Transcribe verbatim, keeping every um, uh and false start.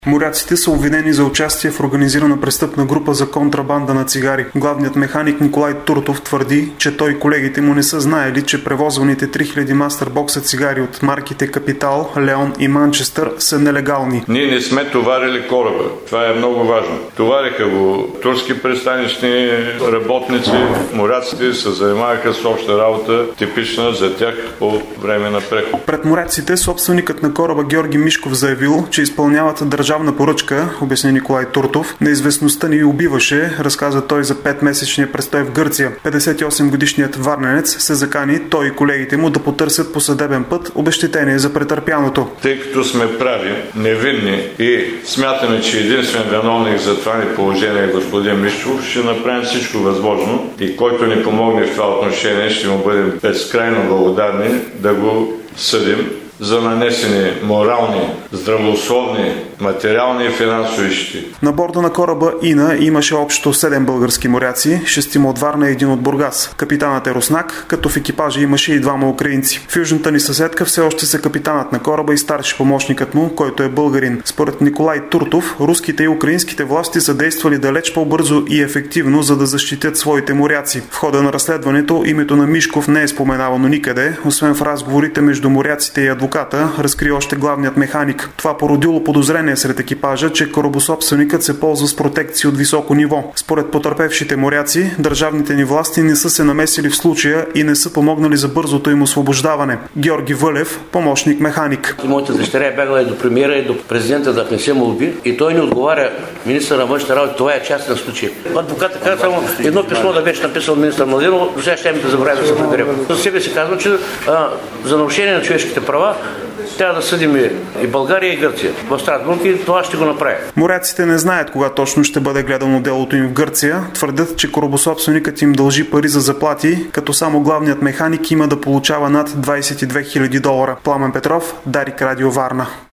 Моряците са обвинени за участие в организирана престъпна група за контрабанда на цигари. Главният механик Николай Туртов твърди, че той и колегите му не са знаели, че превозваните три хиляди мастербокса цигари от марките Капитал, Леон и Манчестър са нелегални. Ние не сме товарили кораба. Това е много важно. Товариха го турски пристанищни работници. Моряците се занимаваха с обща работа, типична за тях по време на преход. Пред моряците собственикът на кораба Георги Мишков заявил, че изпълняват държавна държавна поръчка, обясни Николай Туртов. Неизвестността ни убиваше, разказа той за петмесечния престой в Гърция. петдесет и осем годишният варненец се закани той и колегите му да потърсят по съдебен път обезщетение за претърпяното. Тъй като сме прави, невинни и смятаме, че единствен виновник за това ни положение е господин Мишков, ще направим всичко възможно и който ни помогне в това отношение, ще му бъдем безкрайно благодарни да го съдим за нанесени морални, здравословни, материални и финансови щети. На борда на кораба Ина имаше общо седем български моряци, шестима от Варна и един от Бургас. Капитанът е руснак, като в екипажа имаше и двама украинци. В южната ни съседка все още са капитанът на кораба и старши помощникът му, който е българин. Според Николай Туртов, руските и украинските власти са действали далеч по-бързо и ефективно, за да защитят своите моряци. В хода на разследването името на Мишков не е споменавано никъде, освен в разговорите между моряците и адвоката, разкри още главният механик. Това породило подозрение сред екипажа, че корабособственикът се ползва с протекции от високо ниво. Според потърпевшите моряци, държавните ни власти не са се намесили в случая и не са помогнали за бързото им освобождаване. Георги Вълев, помощник механик. Моята дъщеря е бягала и до премиера, и до президента да внесе молби, и той ни отговаря, министър на външните работи, това е частен случай. Адвокатът каза само едно писмо да беше написал министър Младенов, до сега ще ми да забравя да се приберем. За себе си казва, че а, за нарушение на човешките права трябва да съдим и България, и Гърция в Страсбург, и това ще го направи. Моряците не знаят кога точно ще бъде гледано делото им в Гърция. Твърдят, че корабособственикът им дължи пари за заплати, като само главният механик има да получава над двадесет и две хиляди долара. Пламен Петров, Дарик, Радио Варна.